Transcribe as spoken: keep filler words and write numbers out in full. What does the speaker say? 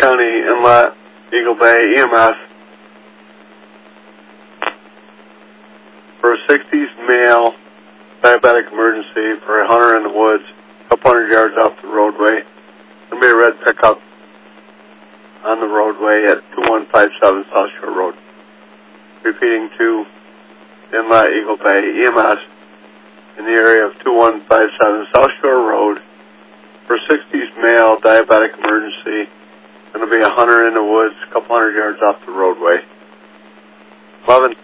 County Inlet, Eagle Bay E M S for a sixties male diabetic emergency for a hunter in the woods, a couple hundred yards off the roadway. There'll be a red pickup on the roadway at two one five seven South Shore Road. Repeating to Inlet, Eagle Bay E M S in the area of two one five seven South Shore Road for a sixties male diabetic emergency. Going to be a hunter in the woods, a couple hundred yards off the roadway. eleven